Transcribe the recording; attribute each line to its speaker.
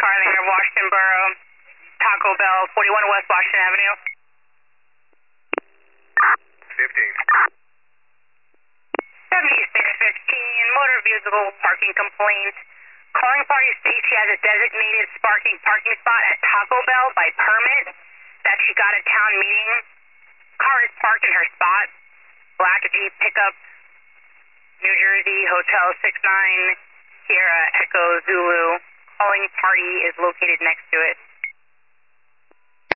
Speaker 1: car in the Washington Borough, Taco Bell, 41 West Washington Avenue.
Speaker 2: 15.
Speaker 1: 7615, motor vehicle parking complaint. Calling party states she has a designated parking spot at Taco Bell by permit that she got at town meeting. Car is parked in her spot. Black Jeep pickup, New Jersey, Hotel 69, Sierra Echo Zulu. Calling party is located next to it.